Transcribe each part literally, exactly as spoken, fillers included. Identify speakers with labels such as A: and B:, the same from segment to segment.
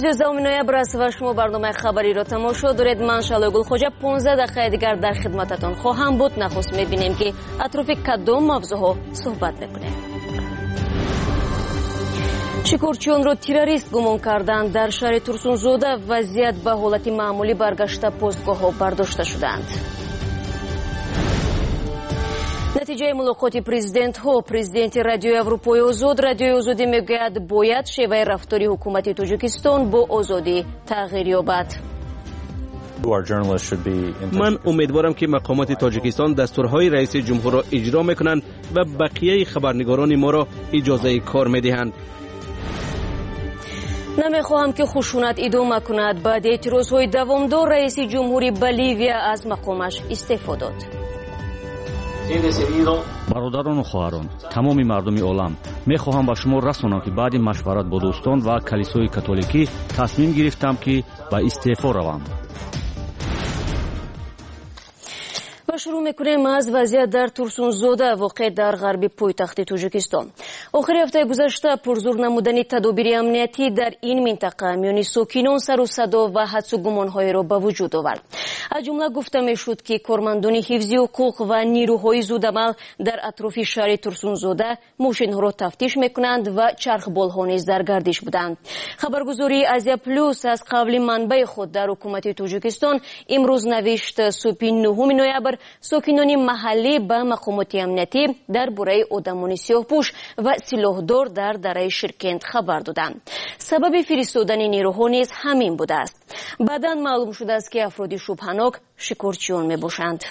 A: امروز یازدهم نوامبر است و شما برنامه خبری را تماشا دارید. من شالو گلخوجه پانزده دقیقه دیگر در خدمتتان خواهم بود. نخست می‌بینیم که اطراف کدام موضوعها صحبت می‌کنیم. شکورچیان را تروریست گمان کردند. در شهر ترسونزوده وضعیت به حالت معمولی برگشته، پستگاه‌ها برداشته شدند. نتیجه ملاقات پرزیدنت ها. پرزیدنت رادیوی اروپای آزاد رادیوی آزادی میگوید باید شیوه رفتاری حکومت تاجیکستان با آزادی تغییر یابد.
B: من امیدوارم که مقامات تاجیکستان دستورهای رئیس جمهور را اجرا میکنند و بقیه خبرنگاران ما را اجازه کار میدهند.
A: نمیخواهم که خشونت ادامه کند. بعد اعتراضهای دوامدار رئیس جمهوری بولیویا از مقامش استعفا داد.
C: برادران و خواهران، تمام مردم عالم، میخواهم با شما رسانم که بعد مشورت با دوستان و کلیسای کاتولیکی تصمیم گرفتم که به استعفا روم.
A: و شروع میکنیم از وضعیت در ترسونزوده واقع در غرب پایتخت تاجیکستان. آخر هفته گذشته پرزور نمودن تدابیر امنیتی در این منطقه میان ساکنان سر و صدا و حدس و گمان‌های را به وجود آورد. از جمله گفته میشد که کارمندان حفظی حقوق و نیروهای زودعمل در اطراف شهر ترسونزوده ماشین‌ها را تفتیش میکنند و چرخبال‌ها نیز در گردش بودند. خبرگزاری آزیا پلوس از قبل منبع خود در حکومت تاجیکستان امروز نوشت صبح نهم نوامبر ساکنان محلی به مقامات امنیتی درباره آدمان سیاه‌پوش و سلاحدار در دره شرکند خبر دادند. سبب فرستادن نیروها نیز همین بوده است. بعداً معلوم شده است که افراد شبهناک شکارچیان میباشند.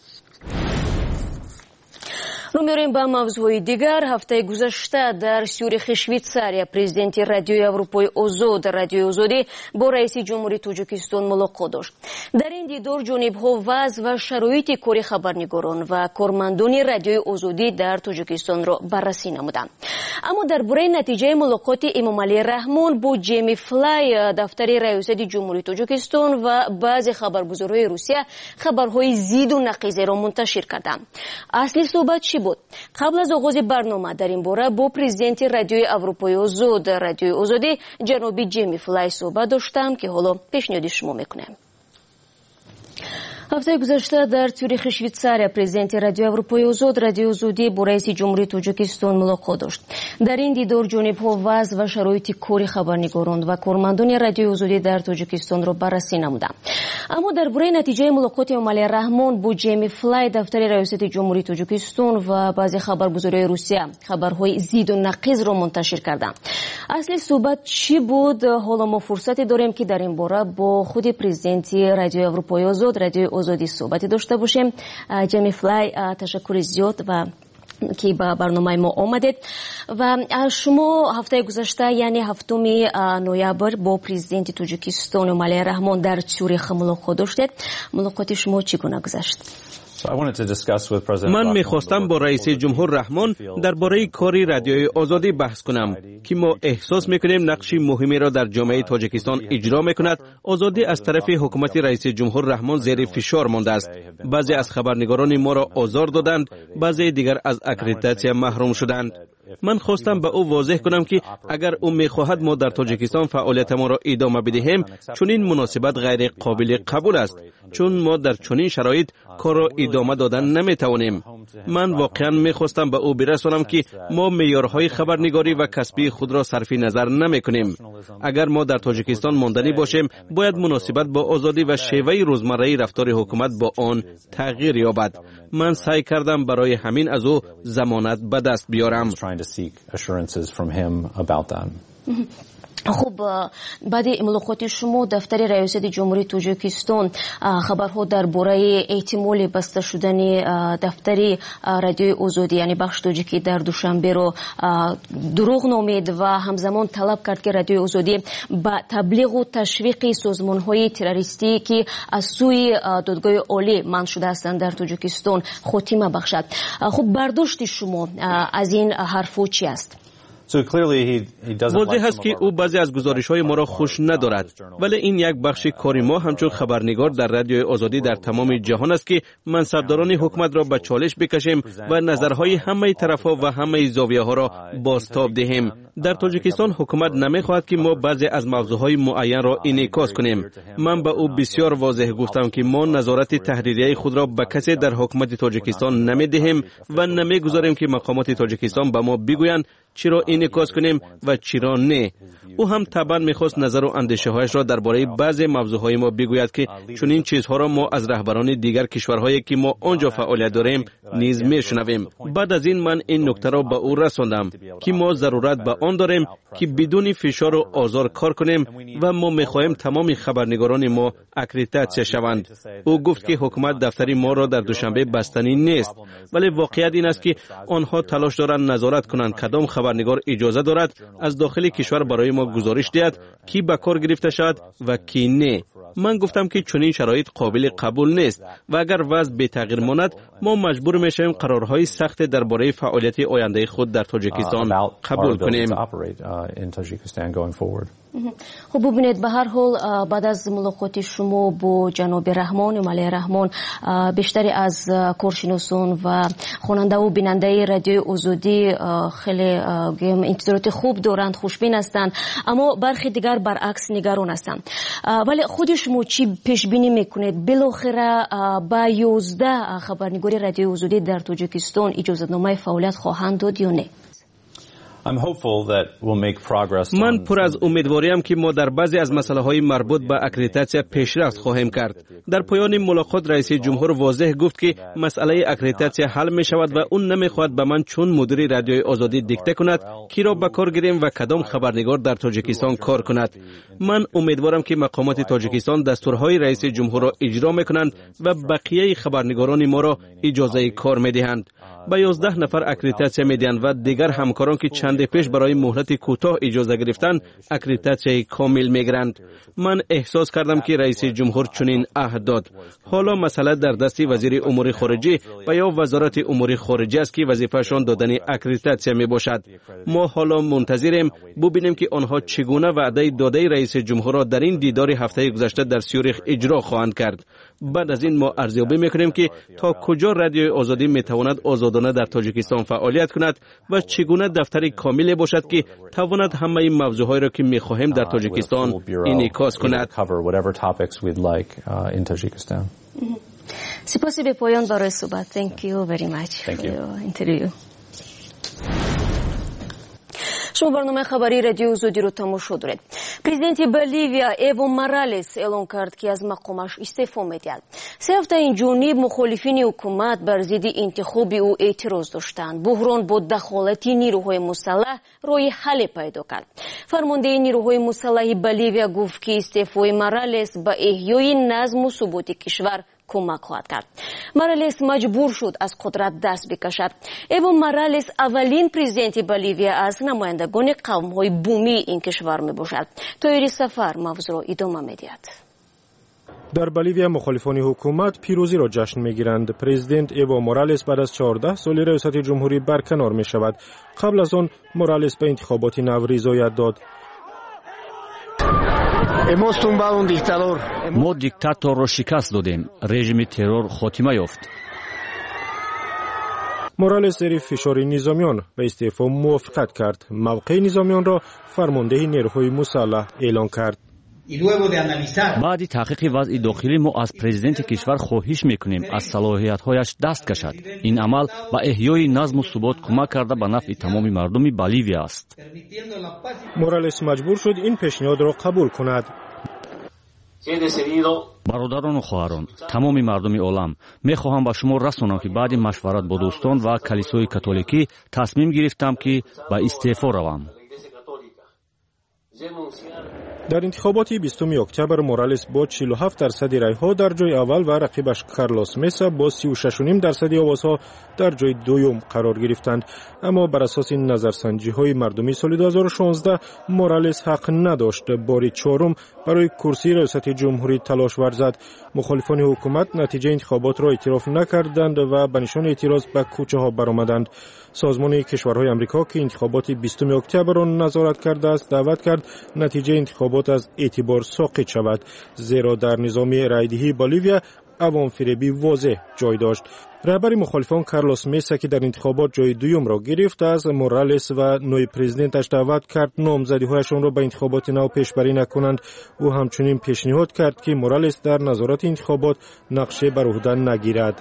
A: رو میریم به موضوع دیگر. هفته گذشته در سیوریخ شویتساریا پرزیدنت رادیوی اروپای آزاد رادیوی آزادی با رئیس جمهوری تاجیکستان ملاقات داشت. در این دیدار جانب‌ها وضع و شرایط کار خبرنگاران و کارمندان رادیوی آزادی در تاجیکستان را بررسی نمودند. اما درباره نتیجه ملاقات امام علی رحمان با جیمی فلای دفتر ریاست جمهوری تاجیکستان و بعضی خبرگزارهای روسیه خبرهای زید و نقیض را منتشر کردند. اصلی صحبت چی بود؟ قبل از آغاز برنامه در این باره با پرزیدنت رادیوی اروپای آزاد رادیوی آزادی جناب جیمی فلای صحبت داشتم که حالا پیشنهاد شما میکنم. هفته گذشته در سیوریخ شویتساریا پرزیدنت رادیوی اروپای آزاد رادیوی آزادی با رئیس جمهوری تاجیکستان ملاقات داشت. در این دیدار جانب‌ها وضع و شرایط کار خبرنگاران و کارمندان رادیوی آزادی در تاجیکستان را بررسی نمودند. اما درباره نتیجه ملاقات امام علی رحمان با جیمی فلای دفتر ریاست جمهوری تاجیکستان و بعضی خبرگزارهای روسیه خبرهای زید و نقیض را منتشر کردند. اصلی صحبت چی بود؟ حالا ما فرصت داریم که در این باره با خود پرزیدنت رادیوی اروپای آزاد رادیوی آزادی صحبتی داشته باشیم. جیمی فلای، تشکر زیاد و که به برنامه ما آمدید. و شما هفته گذشته یعنی هفتم نوامبر با پرزیدنت تاجیکستان امام علی رحمان در سیوریخ ملاقات داشتید. ملاقات شما چگونه گذشت؟
B: من میخواستم با رئیس جمهور رحمان درباره کاری رادیوی آزادی بحث کنم که ما احساس میکنیم نقش مهمی را در جامعه تاجیکستان اجرا میکند. آزادی از طرف حکومت رئیس جمهور رحمان زیر فشار مانده است. بعضی از خبرنگاران ما را آزار دادند، بعضی دیگر از اکریدیتاسیون محروم شدند. من خواستم به او واضح کنم که اگر او میخواهد ما در تاجیکستان فعالیت ما را ادامه بدهیم، چون این مناسبت غیر قابل قبول است، چون ما در چنین شرایط کار را ادامه دادن نمیتوانیم. من واقعا میخواستم به او برسانم که ما معیارهای خبرنگاری و کسبی خود را صرف نظر نمیکنیم. اگر ما در تاجیکستان ماندنی باشیم، باید مناسبت با آزادی و شیوه روزمره رفتار حکومت با آن تغییر یابد. من سعی کردم برای همین از او ضمانت به دست بیارم.
A: خب بعد ملاقات شما دفتر ریاست جمهوری تاجیکستان خبرها درباره احتمال بسته شدن دفتر رادیوی آزادی یعنی بخش تاجیکی در دوشنبه رو دروغ نامید و همزمان طلب کرد که رادیوی آزادی با تبلیغ و تشویق سازمان‌های تروریستی که از سوی دادگاه عالی منع شده هستند در تاجیکستان خاتمه بخشد. خب برداشت شما از این حرفو چی است؟
B: واضح است که او بعضی از گزارش‌های ما را خوش ندارد، ولی این یک بخش کار ما همچون خبرنگار در رادیوی آزادی در تمام جهان است که منصبداران حکومت را به چالش بکشیم و نظرهای همه طرف‌ها و همه زاویه‌ها را بازتاب دهیم. در تاجیکستان حکومت نمی‌خواهد که ما بعضی از موضوعهای معین را انعکاس کنیم. من به او بسیار واضح گفتم که ما نظارت تحریریه خود را به کسی در حکومت تاجیکستان نمی‌دهیم و نمی‌گذاریم که مقامات تاجیکستان به ما بگویند چرا انعکاس کنیم و چرا نه. او هم طبعا میخواست نظر و اندیشه هایش را درباره بعضی موضوعهای ما بگوید که چون این چیزها را ما از رهبران دیگر کشورهایی که ما آنجا فعالیت داریم نیز میشنویم. بعد از این من این نکته را به او رساندم که ما ضرورت به آن داریم که بدون فشار و آزار کار کنیم و ما میخواهیم تمام خبرنگاران ما اکریدیتاسیون شوند. او گفت که حکومت دفتر ما را در دوشنبه بستنی نیست، ولی واقعیت این است که آنها تلاش دارند نظارت کنند کدام خبرنگار اجازه دارد از داخل کشور برای ما گزارش دهد کی به کار گرفته شد و کی نه. من گفتم که چنین شرایط قابل قبول نیست و اگر وضع به تغییر ماند ما مجبور میشویم قرارهای سخت درباره فعالیت آینده خود در تاجیکستان قبول کنیم.
A: خب ببینید به هر حال بعد از ملاقات شما با جناب رحمان ملی رحمان بیشتری از کارشناسان و خواننده و بیننده رادیوی آزادی خیلی انتظارات خوب دارند، خوشبین هستند، اما برخی دیگر برعکس نگران هستند. ولی خود شما چی پیش بینی میکنید بالاخره با یازده خبرنگار رادیوی آزادی در تاجیکستان اجازه‌نامه فعالیت خواهند داد یا نه؟
B: من پر از امیدواریم که ما در بعضی از مسائل مربوط به اکریدیتاسیون پیشرفت خواهیم کرد. در پایان ملاقات رئیس جمهور واضح گفت که مسئله اکریدیتاسیون حل می شود و اون نمیخواهد به من چون مدیر رادیوی آزادی دیکته کند کی را به کار گیریم و کدام خبرنگار در تاجیکستان کار کند. من امیدوارم که مقامات تاجیکستان دستورهای رئیس جمهور را اجرا میکنند و بقیه خبرنگاران ما را اجازه کار میدهند. با یازده نفر اکریدیتاسیون میدهند و دیگر همکاران که چند پیش برای مهلت کوتاه اجازه گرفتن اکریدیتاسیون کامل میگیرند. من احساس کردم که رئیس جمهور چنین عهد داد. حالا مسئله در دست وزیر امور خارجه و یا وزارت امور خارجه است که وظیفه‌شان دادن اکریدیتاسیون میباشد. ما حالا منتظریم ببینیم که آنها چگونه وعده داده رئیس جمهور را در این دیدار هفته گذشته در سیوریخ اجرا خواهند کرد. بعد از این ما ارزیابی میکنیم که تا کجا رادیوی آزادی میتواند آزادانه در تاجیکستان فعالیت کند و چگونه دفتری کامل باشد که تواند همه این موضوعهایی را که میخواهیم در تاجیکستان انعکاس کند.
A: سپاسی به پایان برای صحبت. Thank you very much for your interview. شما برنامه خبری رادیو آزادی رو تماشا دارید. президент боливия Evo Morales اعلام کرد که از مقامش استعفا می‌دهد. سه هفته این جانب مخالفین حکومت بر ضد انتخاب او اعتراض داشتند. بحران با دخالت نیروهای مسلح راه حل پیدا کرد. فرمانده نیروهای مسلح боливия گفت که استعفای مورالس به احیای نظم و ثبات کشور کمک خواهد کرد. مورالس مجبور شد از قدرت دست بکشد. ایو مورالس اولین پرزیدنت بولیویا از نمایندگان قوم‌های بومی این کشور میباشد. تایری سفر موضوع را ادامه میدهد.
D: در بولیویا مخالفان حکومت پیروزی را جشن میگیرند. پرزیدنت ایو مورالس بعد از چهارده سال ریاست جمهوری برکنار می شود. قبل از آن مورالس به انتخابات نو رضایت داد.
C: ما دیکتاتور را شکست دادیم. رژیم ترور خاتمه یافت.
D: مورالس زیر فشار نظامیان به استعفا موافقت کرد. موقع نظامیان را فرمانده نیروهای مسلح اعلان کرد.
C: بعد تحقیق وضع داخلی ما از پرزیدنت کشور خواهش میکنیم از صلاحیت‌هایش دست کشد. این عمل به احیای نظم و ثبات کمک کرده به نفع تمام مردم بولیویا است.
D: مورالس مجبور شد این پیشنهاد را قبول کند.
C: برادران و خواهران، تمام مردم عالم، میخواهم به شما رسانم که بعد مشورت با دوستان و کلیسای کاتولیکی تصمیم گرفتم که به استعفا روم.
D: در انتخابات بیستم اکتبر مورالس با چهل و هفت درصد رای‌ها در جای اول و رقیبش کارلوس مسا با سی و شش و نیم درصد آوازها در جای دوم قرار گرفتند. اما بر اساس نظرسنجی‌های مردمی سال دو هزار و شانزده مورالس حق نداشت بار چهارم برای کرسی ریاست جمهوری تلاش ورزد. مخالفان حکومت نتیجه انتخابات را اعتراف نکردند و به نشان اعتراض به کوچه‌ها برآمدند. سازمان کشورهای آمریکا که انتخابات بیستم اکتبر را نظارت کرده است دعوت کرد نتیجه انتخابات از اعتبار ساقط شود، زیرا در نظام رایدهی بولیویا عوام فریبی واضح جای داشت. رهبر مخالفان کارلوس مسا که در انتخابات جای دوم را گرفت از مورالس و نوی پرزیدنتش دعوت کرد نامزدی‌هایشان را به انتخابات نو پیشبری نکنند. او همچنین پیشنهاد کرد که مورالس در نظارت انتخابات نقشه بر عهده نگیرد.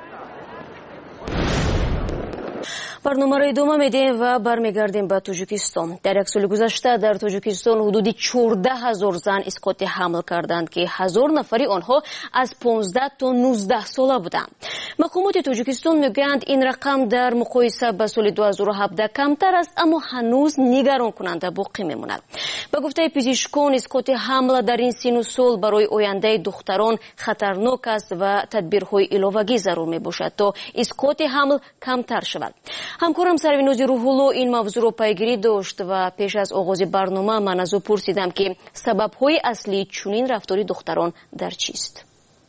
A: برنامه را ادامه میدیم و برمیگردیم به تاجیکستان. در یک سال گذشته در تاجیکستان حدود چهارده هزار زن اسقاط حمل کردند که هزار نفری آنها از پانزده تا نوزده ساله بودند. مقامات تاجیکستان میگویند این رقم در مقایسه با سال دو هزار و هفده کمتر است، اما هنوز نگران کننده باقی میماند. به گفته پزشکان اسقاط حمل در این سن و سال برای آینده دختران خطرناک است و تدبیرهای علاوه‌ای ضرور میباشد تا اسقاط حمل کمتر شود. همکارم سروینوز روحولو این موضوع را پیگیری داشت و پیش از آغاز برنامه من از او پرسیدم که سبب‌های اصلی چنین رفتاری دختران در چیست؟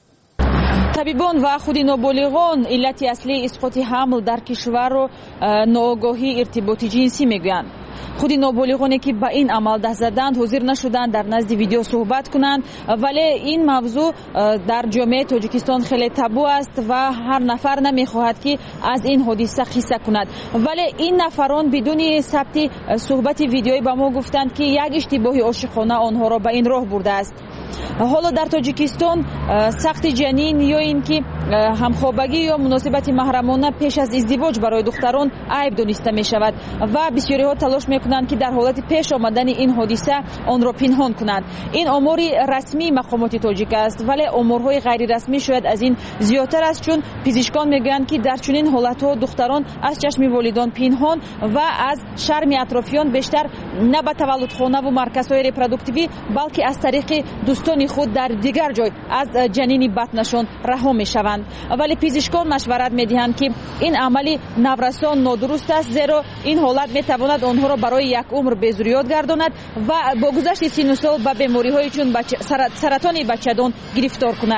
E: طبیبان و خود نابالغان علت اصلی اسقاط حمل در کشور رو ناآگاهی ارتباط جنسی میگویند. خود نابالغانی که به این عمل دست زدند حاضر نشدند در نزد ویدیو صحبت کنند، ولی این موضوع در جامعه تاجیکستان خیلی تابو است و هر نفر نمیخواهد که از این حادثه قصه کند. ولی این نفران بدون ثبت صحبت ویدیویی به ما گفتند که یک اشتباه عاشقانه آنها را به این راه برده است. حالا در تاجیکستان سخت جنین یا اینکه همخوابگی یا مناسبت محرمانه پیش از ازدواج برای دختران عیب دانسته می شود و بسیاری ها تلاش می کنند که در حالت پیش آمدن این حادثه آن را پنهان کنند. این آمار رسمی مقامات تاجیک است، ولی آمارهای غیر رسمی شاید از این زیادتر است، چون پزشکان میگویند که در چنین حالت‌ها دختران از چشم والدان پنهان و از شرم اطرافیان بیشتر نه به تولدخانه و مرکزهای رپروداکتیوی بلکه از طریق دوستان خود در دیگر جای از جنین بطنشان رها میشوند. ولی پزشکان مشورت میدهند که این عملی نورسان نادرست است، زیرا این حالت میتواند آنها را برای یک عمر بیزوریات گرداند و با گذشت سن و سال به بیماری‌های چون سرطان بچه‌دان گرفتار کند.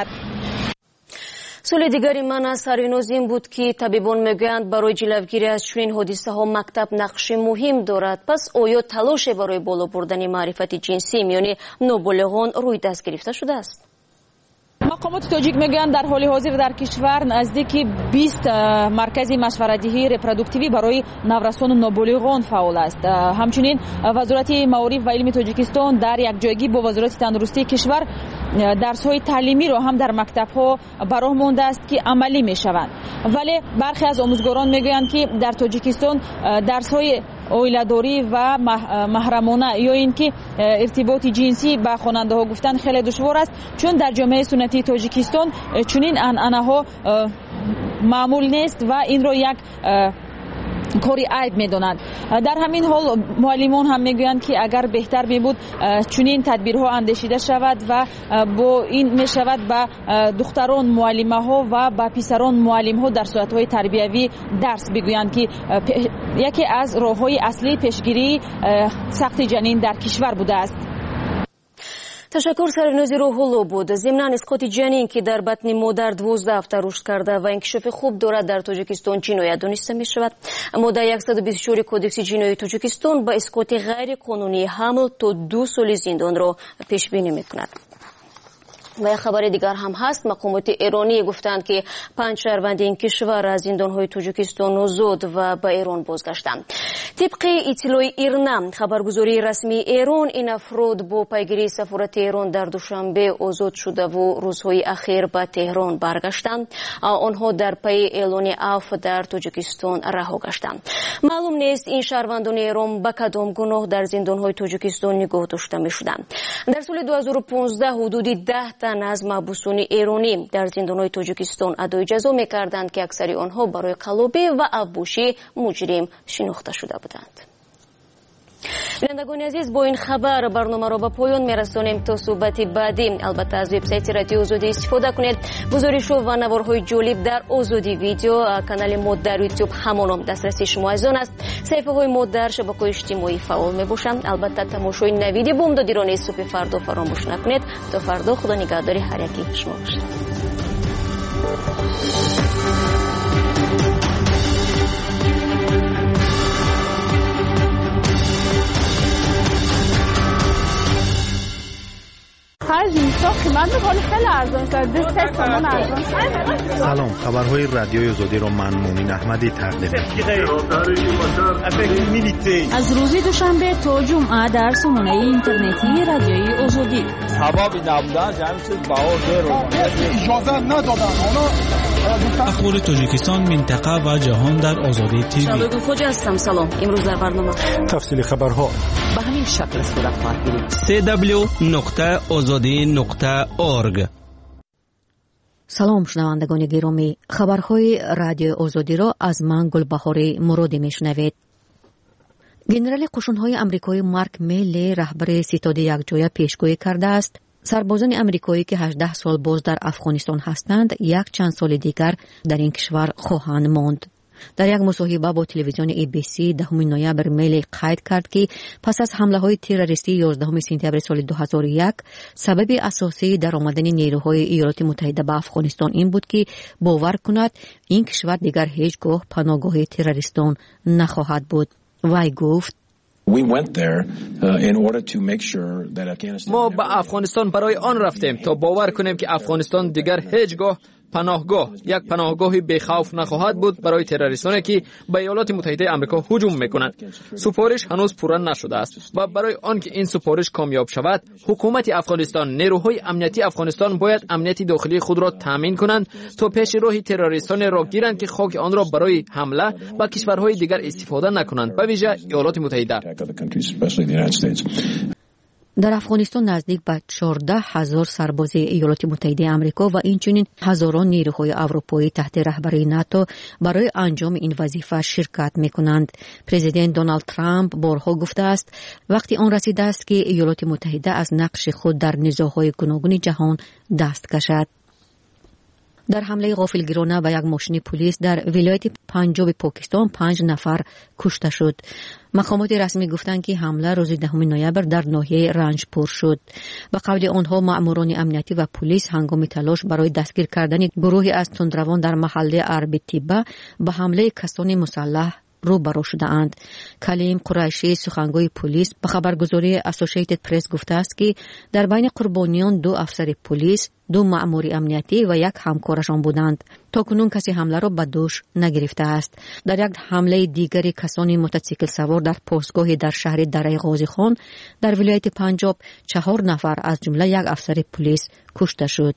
A: سوال دیگری من از سروینوز این بود که طبیبان میگویند برای جلوگیری از چنین حادثه ها مکتب نقش مهم دارد. پس آیا تلاش برای بالا بردن معرفت جنسی میان نابالغان روی دست گرفته شده است؟
E: مقامات تاجیک میگویند در حال حاضر در کشور نزدیک بیست مرکز مشورت‌دهی رپروداکتیوی برای نورسان و نابالغان فعال است. همچنین وزارت معارف و علم تاجیکستان در یک جایگی با وزارت تندرستی کشور درس‌های تعلیمی را هم در مکتب‌ها براه مانده است که عملی می‌شوند. ولی برخی از آموزگاران میگویند که در تاجیکستان درس‌های اویلاداری و محرمانه یا اینکه ارتباط جنسی با خواننده ها گفتن خیلی دشوار است، چون در جامعه سنتی تاجیکستان چنین عنعنه ها معمول نیست و این را یک کاری عیب میدانند. در همین حال معلمان هم میگویند که اگر بهتر می بود چنین تدبیرها اندیشیده شود و با این می شود به دختران معلمه ها و به پسران معلم ها در صورت های تربیوی درس بگویند که یکی از راه های اصلی پیشگیری سقط جنین در کشور بوده است.
A: تشکر سروینوز روحولو بود. ضمن اسقاط جنین که در بطن مادر دوازده هفته رشد کرده و انکشاف خوب دارد در تاجیکستان جنایت دانسته می شود. ماده صد و بیست و چهار کودکس جنایی تاجیکستان با اسقاط غیر قانونی حمل تا دو سال زندان را پیش بینی می کند. و یک خبر دیگر هم هست. مقامات ایرانی گفتند که پنج شهروند این کشور از زندان‌های تاجیکستان آزاد و به ایران بازگشتند. طبق اطلاع ایرنا خبرگزاری رسمی ایران این افراد با پیگیری سفارت ایران در دوشنبه آزاد شده و روزهای اخیر به تهران برگشتند. آنها در پی اعلان عفو در تاجیکستان رها گشتند. معلوم نیست این شهروندان ایران به کدام گناه در زندان‌های تاجیکستان نگاه داشته می‌شدند. در سال دو هزار و پانزده حدود ده تن از محبوسان ایرانی در زندان‌های تاجیکستان ادای جزا می‌کردند که اکثر آنها برای قلابی و افبوشی مجرم شناخته شده بودند. بینندگان عزیز، با این خبر برنامه را به پایان میرسانیم. تا صحبت بعدی البته از وبسایت رادیو آزادی استفاده کنید. گزارش و نوارهای جالب در آزادی ویدیو، کانال مود در یوتیوب همانم دسترسی شما از آن است. صفحه های مود در شبکه‌های اجتماعی فعال میباشند. البته تماشای نوید بامدادیرانه صبح فردا فراموش نکنید. تا فردا خدا نگهداری هر یکی شما باشد.
F: سلام، خبرهای رادیوی آزادی را من مومن احمدی تقدیم می‌کنم.
E: از روز دوشنبه تا جمعه در سامانه اینترنتی رادیوی آزادی.
G: اخبار تاجیکستان، منطقه و جهان در آزادی تیوی.
A: شبکه خوج هستم. سلام. امروز در برنامه
D: تفصیل خبرها
H: به همین شکل صورت خواهد گرفت.
B: سی دبلیو نقطه آزادی نقطه اورگ.
I: سلام شنوندگان گرامی، خبرهای رادیو آزادی را از من گلبهاری مرادی میشنوید. گنرال قشون‌های آمریکایی مارک میلی رهبر ستاد یکجایی پیشگویی کرده است سربازان آمریکایی که هجده سال باز در افغانستان هستند یک چند سال دیگر در این کشور خواهند ماند. در یک مصاحبه با تلویزیون ای بی سی دهم نوامبر میلی قید کرد که پس از حمله های تروریستی یازدهم سپتامبر سال دو هزار و یک سبب اساسی در آمدن نیروهای ایالات متحده به افغانستان این بود که باور کند این کشور دیگر هیچگاه پناهگاه تروریستان نخواهد بود. وی گفت
J: ما به افغانستان برای آن رفتیم تا باور کنیم که افغانستان دیگر هیچگاه پناهگاه یک پناهگاه بی‌خوف نخواهد بود برای تروریستانی که به ایالات متحده آمریکا هجوم میکنند. سپارش هنوز پورا نشده است و برای آنکه این سپارش کامیاب شود حکومت افغانستان، نیروهای امنیتی افغانستان باید امنیت داخلی خود را تامین کنند تا پیش راه تروریستان را گیرند که خاک آن را برای حمله به کشورهای دیگر استفاده نکنند، به ویژه ایالات متحده.
I: در افغانستان نزدیک به چهارده هزار سرباز ایالات متحده آمریکا و اینچنین هزاران نیروهای اروپایی تحت رهبری ناتو برای انجام این وظیفه شرکت می‌کنند. پرزیدنت دونالد ترامپ بارها گفته است وقتی آن رسیده است که ایالات متحده از نقش خود در نزاع‌های گوناگون جهان دست کشد. در حمله غافلگیرانه به یک ماشین پلیس در ولایت پنجاب پاکستان پنج نفر کشته شد. مقامات رسمی گفتند که حمله روز دهم نوامبر در ناحیه رنجپور شد. به قول آنها مأموران امنیتی و پلیس هنگام تلاش برای دستگیر کردن گروهی از تندروان در محله اربی تیبه به حمله کسان مسلح روبرو شده‌اند. کلیم قریشی سخنگوی پلیس به خبرگزاری اسوسییتد پرس گفته است که در بین قربانیان دو افسر پلیس، دو مأمور امنیتی و یک همکارشان بودند. تاکنون کسی حمله را به دوش نگرفته است. در یک حمله دیگری کسانی موتورسیکل سوار در پستگاهی در شهر دره غازی خان در ولایت پنجاب چهار نفر از جمله یک افسر پلیس کشته شد.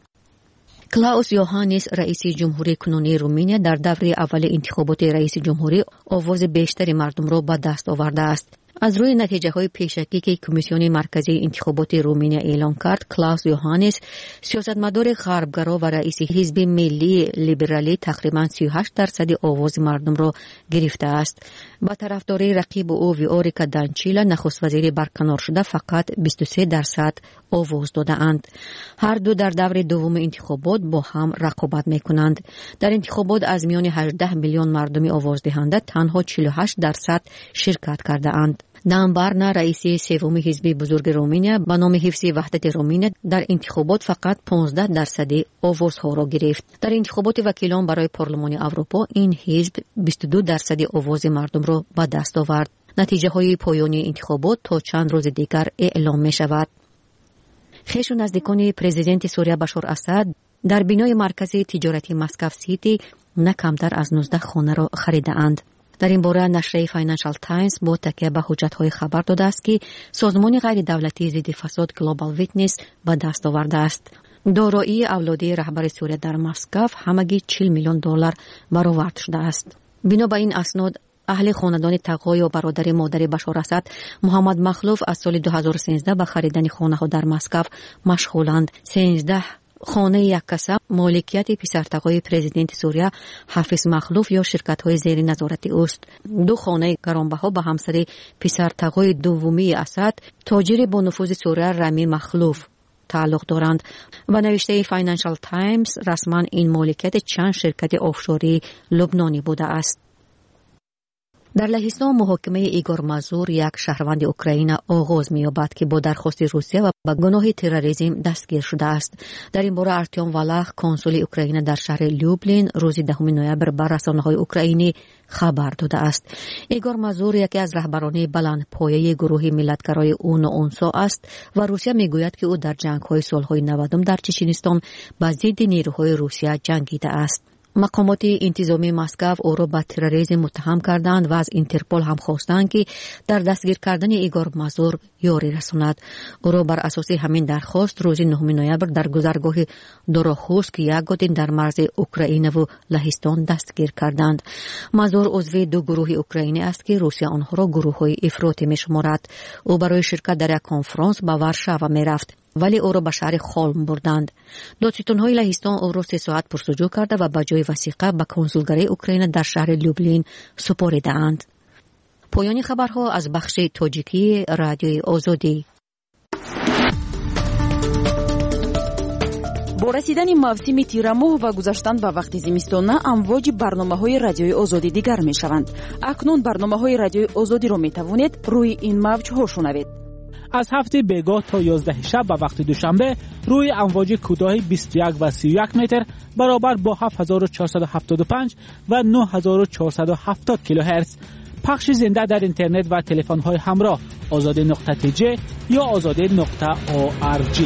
I: کلاوس یوهانیس رئیس جمهوری کنونی رومانیا در دوره اول انتخابات رئیس جمهوری آواز بیشتر مردم را به دست آورده است. از روی نتیجه های پیشکی که کمیسیون مرکزی انتخابات رومانیا اعلام کرد، کلاوس یوهانیس سیاستمدار غربگرا و رئیس حزب ملی لیبرالی تقریبا سی و هشت درصد آواز مردم را گرفته است. با طرفداری رقیب او ویوریکا دانچیلا نخست وزیر برکنار شده فقط بیست و سه درصد آواز داده اند. هر دو در دور دوم انتخابات با هم رقابت می کنند. در انتخابات از میان هجده میلیون مردم آواز دهنده تنها چهل و هشت درصد شرکت کرده اند. دان بارنا رئیس سوم حزب بزرگ رومانیا به نام حفظ وحدت رومانیا در انتخابات فقط پانزده درصد آوازها را گرفت. در انتخابات وکیلان برای پارلمان اروپا این حزب بیست و دو درصد آواز مردم را به دست آورد. نتیجه های پایانی انتخابات تا چند روز دیگر اعلام می شود. خویش و نزدیکان پرزیدنت سوریه بشار اسد در بینای مرکز تجارتی مسکو سیتی نه کمتر از نوزده خانه را خریده اند. در این باره نشریه فاینانشال تایمز با تکیه به حجت‌های خبر داده است که سازمان غیر دولتی ضد فساد گلوبال ویتنس به دست آورده است. دارایی اولادی رهبر سوریه در مسکو همگی چهل میلیون دلار برآورد شده است. بنا به این اسناد اهل خاندان تقای و برادر مادر بشار اسد محمد مخلوف از سال دو هزار و سیزده به خریدن خانه‌ها در مسکو مشغولند. سیزده خانه یک کسب مالکیت پسرتقای پرزیدنت سوریه حافظ مخلوف یا شرکت‌های زیر نظارت اوست. دو خانه گرانبها به همسر پسرتقای دومی اسد تاجر با نفوذ سوریه رمی مخلوف تعلق دارند و نوشته فاینانشال تایمز رسما این مالکیت چند شرکت آفشوری لبنانی بوده است. در لهستان محاکمه ایگور مازور یک شهروند اوکراین آغاز می‌یابد که با درخواست روسیه و با گناه تروریسم دستگیر شده است. در این باره ارتیوم والخ کنسول اوکراین در شهر لیوبلین روز دهم نوامبر به رسانه‌های اوکراینی خبر داده است. ایگور مازور یکی از رهبران بلندپایه گروه ملتگرای اون اونسا است و روسیه میگوید که او در جنگ‌های صلح‌های نودم در چچنستان با ضد نیروهای روسیه جنگیده است. مقامات انتظامی مسکو او را به تروریسم متهم کردند و از اینترپل هم خواستند که در دستگیر کردن ایگور مازور یاری رساند. او را بر اساس همین درخواست روز نهم نوامبر در گذرگاه دوراخوسک یگودین در مرز اوکراین و لهستان دستگیر کردند. مازور عضو دو گروه اوکراینی است که روسیه آنها را گروه‌های افراطی می‌شمارد. او برای شرکت در یک کنفرانس به ورشوا می‌رفت ولی او را به شهر خالم بردند. دادستان‌های لهستان او را سه ساعت پرسجو کرده و به جای وثیقه به کنسولگری اوکراین در شهر لیوبلین سپاریدند. پایان خبرها از بخش تاجیکی رادیوی آزادی.
E: با رسیدن موسم تیرماه و گذشتن به وقت زمستانه امواج برنامه‌های رادیوی آزادی دیگر می‌شوند. اکنون برنامه‌های رادیوی آزادی را می‌توانید روی این موج‌ها شنوید.
G: از هفته بیگاه تا یازده شب و وقت دوشنبه روی امواج کوتاه بیست و یک و سی و یک متر برابر با هفت هزار و چهارصد و هفتاد و پنج و نه هزار و چهارصد و هفتاد کیلوهرتز. پخش زنده در اینترنت و تلفن‌های همراه آزاده نقطه تی جی یا آزاده نقطه او آر جی.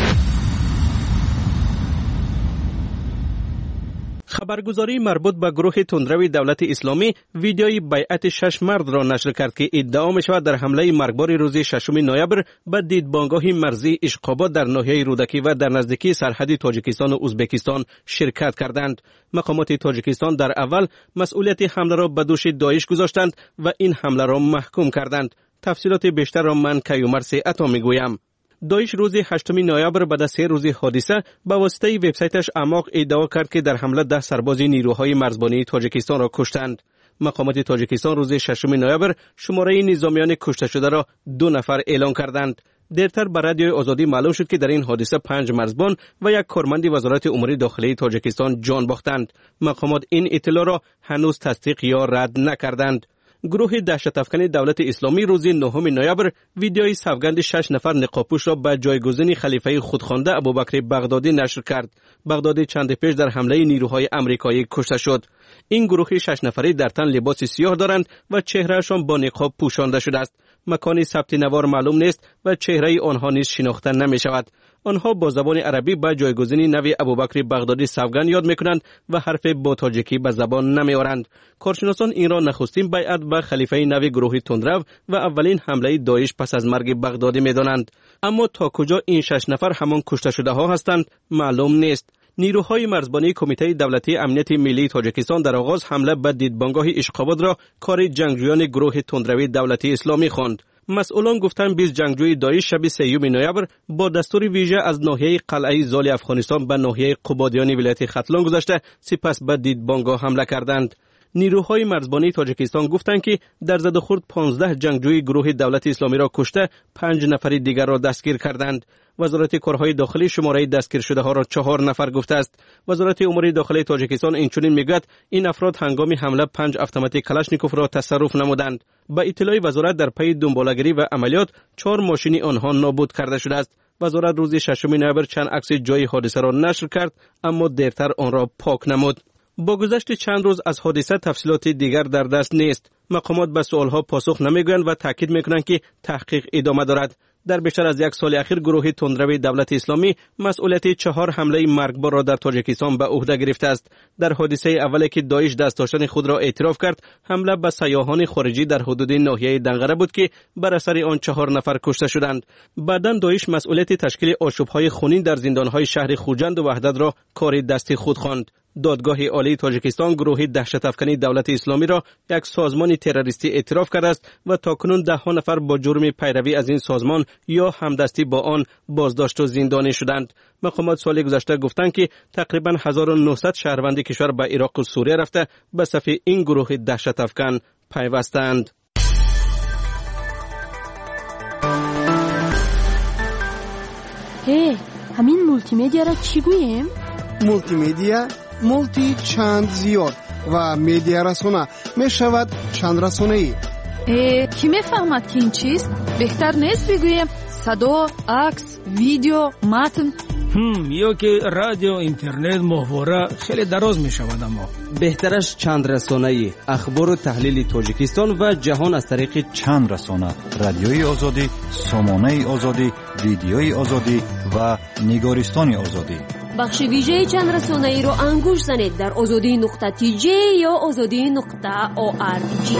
B: خبرگزاری مربوط به گروه تندرو دولت اسلامی ویدیوی بیعت شش مرد را نشر کرد که ادعا می شود در حمله مرگبار روز ششم نوامبر به دیدبانگاه مرزی اشقاباد در ناحیه رودکی و در نزدیکی سرحد تاجیکستان و ازبکستان شرکت کردند. مقامات تاجیکستان در اول مسئولیت حمله را به دوش داعش گذاشتند و این حمله را محکوم کردند. تفصیلات بیشتر را من کیومر عطا می گویم. داعش روز هشتم نوامبر بعد از سه روز حادثه به واسطه وبسایتش اعماق ادعا کرد که در حمله ده سرباز نیروهای مرزبانی تاجیکستان را کشتند. مقامات تاجیکستان روز ششم نوامبر شماره نظامیان کشته شده را دو نفر اعلام کردند. دیرتر به رادیوی آزادی معلوم شد که در این حادثه پنج مرزبان و یک کارمند وزارت امور داخلی تاجیکستان جان باختند. مقامات این اطلاع را هنوز تصدیق یا رد نکردند. گروه دهشت افکن دولت اسلامی روز نهم نوامبر ویدیوی سوگند شش نفر نقابپوش را به جایگزین خلیفه خودخوانده ابوبکر بغدادی نشر کرد. بغدادی چند پیش در حمله نیروهای آمریکایی کشته شد. این گروه شش نفری در تن لباس سیاه دارند و چهرهشان با نقاب پوشانده شده است. مکان ثبت نوار معلوم نیست و چهره آنها نیز شناخته نمی شود. آنها با زبان عربی به جایگزینی نوی ابوبکر بغدادی سوگند یاد میکنند و حرف با تاجیکی به زبان نمیآورند. کارشناسان این را نخستین بیعت به خلیفه نوی گروه تندرو و اولین حمله داعش پس از مرگ بغدادی میدانند. اما تا کجا این شش نفر همان کشته شده ها هستند معلوم نیست. نیروهای مرزبانی کمیته دولتی امنیت ملی تاجیکستان در آغاز حمله به دیدبانگاه اشقاباد را کار جنگجویان گروه تندروی دولتی اسلامی خواند. مسئولان گفتند بیست جنگجوی داعش شب سیوم نوامبر با دستور ویژه از ناحیه قلعه زال افغانستان به ناحیه قبادیان ولایت ختلان گذشته سپس به دیدبانگاه حمله کردند. نیروهای مرزبانی تاجیکستان گفتند که در زد و خورد پانزده جنگجوی گروه دولت اسلامی را کشته، پنج نفر دیگر را دستگیر کردند. وزارت کارهای داخلی شماره دستگیر شده ها را چهار نفر گفته است. وزارت امور داخلی تاجیکستان اینچنین میگوید این افراد هنگام حمله پنج اتومات کلاشنیکوف را تصرف نمودند. با اطلاع وزارت در پی دنباله‌گیری و عملیات چهار ماشین آنها نابود کرده شده است. وزارت روز ششم نوامبر چند عکس جای حادثه را نشر کرد اما دیرتر آن را پاک نمود. با گذشت چند روز از حادثه تفصیلات دیگر در دست نیست. مقامات به سوالها پاسخ نمیگویند و تاکید میکنند که تحقیق ادامه دارد. در بیشتر از یک سال اخیر گروه تندروی دولت اسلامی مسئولیت چهار حمله مرگبار را در تاجیکستان به عهده گرفته است. در حادثه اولی که داعش دست داشتن خود را اعتراف کرد، حمله به سیاحان خارجی در حدود ناحیه دنقره بود که بر اثر آن چهار نفر کشته شدند. بعداً داعش مسئولیت تشکیل آشوب‌های خونین در زندان‌های شهر خوجند و وحدت را کار دستی خود خواند. دادگاه عالی تاجیکستان گروه دهشت افکنی دولت اسلامی را یک سازمان تروریستی اعتراف کرده است و تاکنون ده ها نفر با جرم پیروی از این سازمان یا همدستی با آن بازداشت و زندانی شدند. مقامات سال گذشته گفتند که تقریبا هزار و نهصد شهروند کشور به عراق و سوریه رفته به صف این گروه دهشت افکن پیوستند.
K: هی، همین مولتی میدیا را چی گوییم؟
L: مولتی میدیا، مولتی چند زیاد و میدیا رسانه می شود چند رسانه ای.
K: کی میفهمد که این چیست؟ بهتر نیست بگوییم صدا، عکس، ویدیو، متن؟
M: هم یا که رادیو، اینترنت، محتوا خیلی دراز می شود. اما
N: بهترش چند رسانه‌ای، اخبار و تحلیل تاجیکستان و جهان از طریق
O: چند رسانه: رادیوی آزادی، سامانه آزادی، ویدیوی آزادی و نگارستان آزادی.
A: بخش ویژه چند رسانه‌ای رو انگوش زنید در آزادی نقطه تی جی یا آزادی نقطه او آر جی.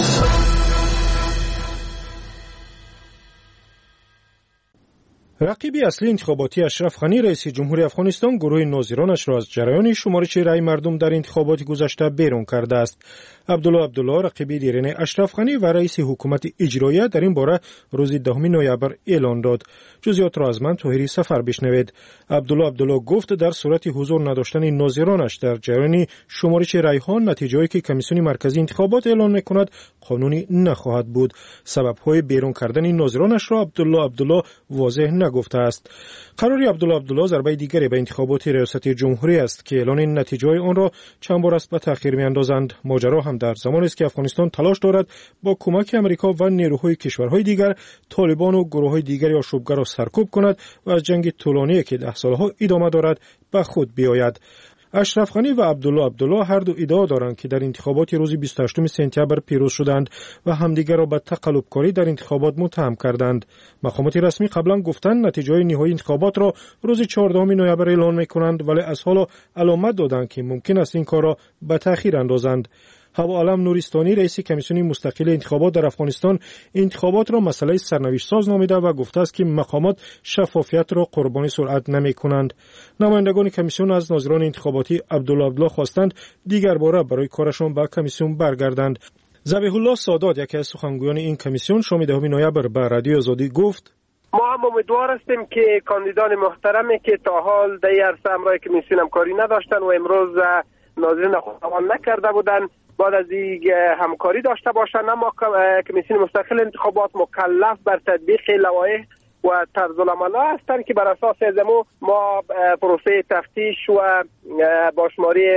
D: رقیب اصلی انتخاباتی اشرف غنی رئیس جمهوری افغانستان گروه ناظرانش را از جریان شمارش رای مردم در انتخابات گذشته بیرون کرده است. عبدالله عبدالله رقیب دیرین اشرف غنی و رئیس حکومت اجرایی در این باره روز دهم نوامبر اعلان داد. جزئیات را از من طاهری سفر بشنوید. عبدالله عبدالله گفت در صورت حضور نداشتن ناظرانش در جریان شمارش رای ها نتیجه‌ای که کمیسیون مرکزی انتخابات اعلان می‌کند قانونی نخواهد بود. سبب‌های بیرون کردن ناظرانش را عبدالله عبدالله واضح نگفته است. قرار عبدالله عبدالله ضربه دیگری به انتخابات ریاست جمهوری است که اعلان نتیجه آن را چند بار است به تأخیر می‌اندازند. ماجرا هم در زمانی است که افغانستان تلاش دارد با کمک امریکا و نیروهای کشورهای دیگر طالبان و گروه‌های دیگری آشوبگر را سرکوب کند و از جنگ طولانی که ده سالها ادامه دارد به خود بیاید. اشرف غنی و عبدالله عبدالله هر دو ادعا دارند که در انتخابات روز بیست و هشتم سپتامبر پیروز شدند و همدیگر را به تقلبکاری در انتخابات متهم کردند. مقامات رسمی قبلا گفتند نتیجه نهایی انتخابات را روز چهاردهم نوامبر اعلان می‌کنند، ولی از حالا علامت دادند که ممکن است این کار را به تأخیر اندازند. هوا علم نوریستانی رئیس کمیسیون مستقل انتخابات در افغانستان انتخابات را مسئله سرنوشت ساز نامیده و گفته است که مقامات شفافیت را قربانی سرعت نمی کنند. نمایندگان کمیسیون از ناظران انتخاباتی عبدالله عبدالله خواستند دیگر باره برای کارشان به کمیسیون برگردند. ذبیح الله سادات یکی از سخنگویان این کمیسیون شام دهم نوامبر به رادیو آزادی گفت:
P: ما هم امیدوار هستیم که کاندیدان محترمی که تا حال در عرصه همراه کمیسیون همکاری نداشتن و امروز ناظرین خود عمل نکرده بودند بعد از این همکاری داشته باشند. اما کمیسیون مستقل انتخابات مکلف بر تطبیق لوایح و طرز العمل هستند که بر اساس ازمو ما پروسه تفتیش و باشماری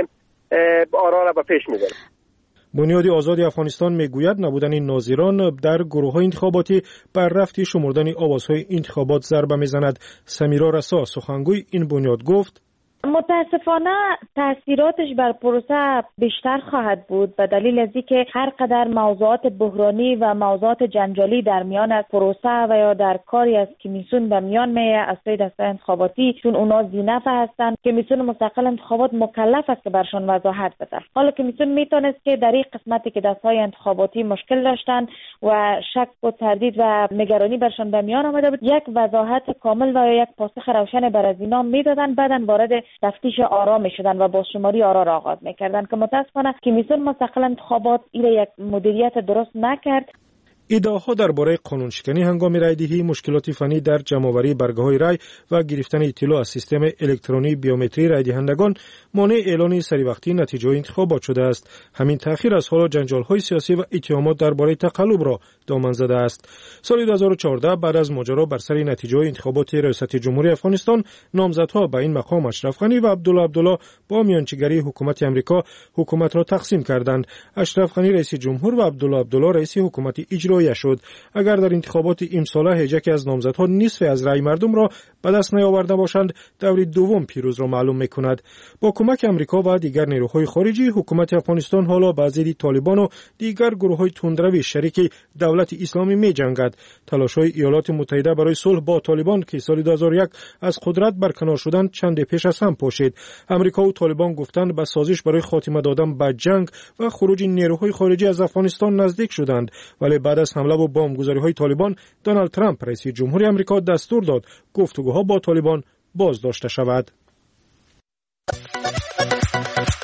P: آرا را به پیش میبریم.
D: بنیاد آزادی افغانستان میگوید نبودن ناظران در گروه‌های انتخاباتی بر رفت شمردن آوازهای انتخابات ضربه میزند. سمیرا رسا سخنگوی این بنیاد گفت:
Q: متاسفانه تاثیراتش بر پروسه بیشتر خواهد بود به دلیل از اینکه هر قدر موضوعات بحرانی و موضوعات جنجالی در میان از پروسه و یا در کاری از کمیسیون به میان میه از سوی دسته انتخاباتی، چون اونا ذی‌نفع هستند، کمیسیون مستقل انتخابات مکلف است که برشان وضاحت بده. حالا کمیسیون میتونست که در این قسمتی که دسته‌های انتخاباتی مشکل داشتند و شک و تردید و نگرانی برشان به میان آمده بود، یک وضاحت کامل و یک پاسخ روشن بر از اینا میدادن، بعداً وارد تفتیش آرا میشدن و بازشماری آرا را آغاز میکردن که متاسفانه کمیسیون مستقل انتخابات این یک مدیریت درست نکرد.
D: ادعاها درباره قانونشکنی هنگام رایدهی، مشکلات فنی در جمع‌آوری برگه‌های رای و گرفتن اطلاع از سیستم الکترونی بیومتری رایدهندگان مانع اعلان سریع نتیجه انتخابات شده است. همین تأخیر از حالا جنجال‌های سیاسی و اتهامات درباره تقلب را دامن زده است. سال دو هزار و چهارده بعد از ماجرا بر سر نتیجه انتخابات ریاست جمهوری افغانستان، نامزدها به این مقام اشرف غنی و عبدالله عبدالله با میانجیگری حکومت آمریکا حکومت را تقسیم کردند. اشرف غنی رئیس جمهور و عبدالله عبدالله رئیس حکومت اجرایی شد. اگر در انتخابات امساله هیچ یک از نامزدها نصف از رای مردم را به دست نیاورده باشند، دور دوم پیروز را معلوم می‌کند. با کمک آمریکا و دیگر نیروهای خارجی، حکومت افغانستان حالا با ضد طالبان و دیگر گروه‌های تندروی شریک دولت اسلامی می‌جنگد. تلاش‌های ایالات متحده برای صلح با طالبان که سال دو هزار و یک از قدرت برکنار شدند چند پیش از هم پاشید. آمریکا و طالبان گفتند به سازش برای خاتمه دادن به جنگ و خروج نیروهای خارجی از افغانستان نزدیک شدند، ولی بعد از حمله و بمبگذاری‌های طالبان، دونالد ترامپ رئیس جمهوری آمریکا دستور داد گفتگوها با طالبان بازداشته شود.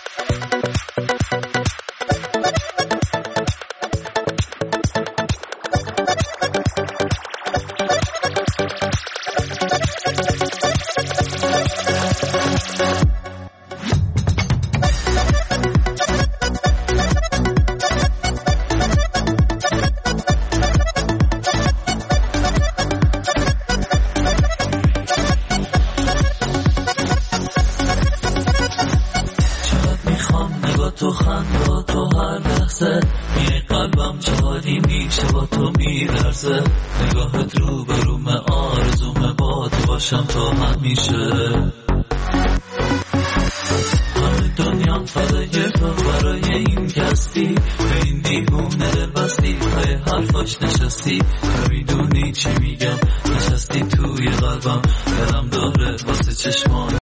R: تو خندا تو هر لحظه میای قلبم چه حالی میشه با تو میلرزه نگاهت رو برومه آرزومه با تو باشم تا همیشه همه دنیا فدای تو برای این کستی به این دیوونه دل بستی پای حرفاش نشستی